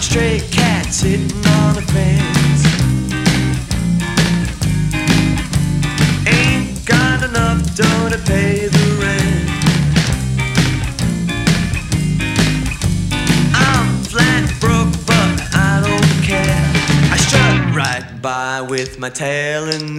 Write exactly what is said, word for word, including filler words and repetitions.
stray cat sitting on a fence. Ain't got enough dough to pay the rent. I'm flat broke, but I don't care. I strut right by with my tail in